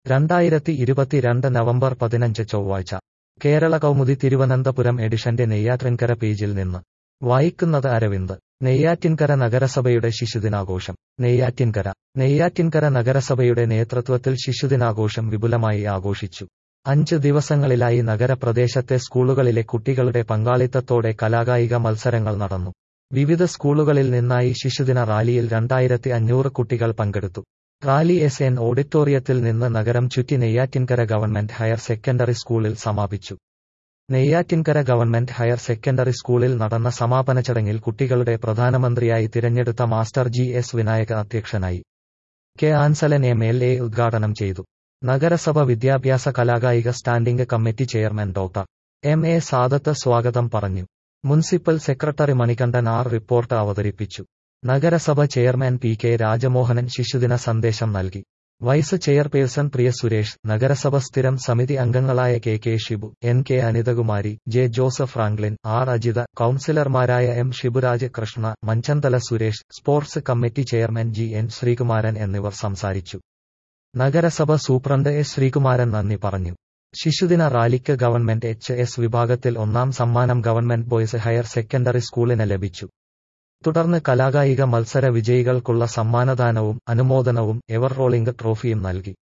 2022 November 15 ചൊവ്വാഴ്ച കേരള കൗമുദി തിരുവനന്തപുരം എഡിഷന്റെ നെയ്യാറ്റിൻകര പേജിൽ നിന്ന് വായിക്കുന്നത് അരവിന്ദ്. നെയ്യാറ്റിൻകര നഗരസഭയുടെ ശിശുദിനാഘോഷം. നെയ്യാറ്റിൻകര നഗരസഭയുടെ നേതൃത്വത്തിൽ ശിശുദിനാഘോഷം വിപുലമായി ആഘോഷിച്ചു. 5 ദിവസങ്ങളിലായി നഗരപ്രദേശത്തെ സ്കൂളുകളിലെ കുട്ടികളുടെ പങ്കാളിത്തത്തോടെ കലാകായിക മത്സരങ്ങൾ നടന്നു. വിവിധ സ്കൂളുകളിൽ നിന്നായി ശിശുദിന റാലിയിൽ 2500 കുട്ടികൾ പങ്കെടുത്തു. റാലി SN ഓഡിറ്റോറിയത്തിൽ നിന്ന് നഗരം ചുറ്റി നെയ്യാറ്റിൻകര ഗവൺമെന്റ് ഹയർ സെക്കൻഡറി സ്കൂളിൽ സമാപിച്ചു. നെയ്യാറ്റിൻകര ഗവൺമെന്റ് ഹയർ സെക്കൻഡറി സ്കൂളിൽ നടന്ന സമാപന ചടങ്ങിൽ കുട്ടികളുടെ പ്രധാനമന്ത്രിയായി തിരഞ്ഞെടുത്ത മാസ്റ്റർ GS വിനായക അധ്യക്ഷനായി. കെ ആൻസലൻ MLA ഉദ്ഘാടനം ചെയ്തു. നഗരസഭ വിദ്യാഭ്യാസ കലാകായിക standing committee chairman doctor MA Sadath സ്വാഗതം പറഞ്ഞു. മുനിസിപ്പൽ സെക്രട്ടറി മണികണ്ഠൻ റിപ്പോർട്ട് അവതരിപ്പിച്ചു. നഗരസഭ ചെയർമാൻ PK രാജമോഹനൻ ശിശുദിന സന്ദേശം നൽകി. വൈസ് ചെയർപേഴ്സൺ പ്രിയ സുരേഷ്, നഗരസഭ സ്ഥിരം സമിതി അംഗങ്ങളായ KK Shibu, NK Anithakumari, J Joseph Franklin, Ajitha, കൌൺസിലർമാരായ M Shiburaj Krishna, Manchanthala Suresh, sports committee chairman GN Sreekumaran എന്നിവർ സംസാരിച്ചു. നഗരസഭ സൂപ്രണ്ട് S ശ്രീകുമാരൻ നന്ദി പറഞ്ഞു. ശിശുദിന റാലിക്ക് ഗവൺമെന്റ് HS വിഭാഗത്തിൽ 1ാം സമ്മാനം ഗവൺമെന്റ് ബോയ്സ് ഹയർ സെക്കൻഡറി സ്കൂളിന് ലഭിച്ചു. തുടർന്ന് കലാകായിക മത്സര വിജയികൾക്കുള്ള സമ്മാനദാനവും അനുമോദനവും എവർ റോളിംഗ് ട്രോഫിയും നൽകി.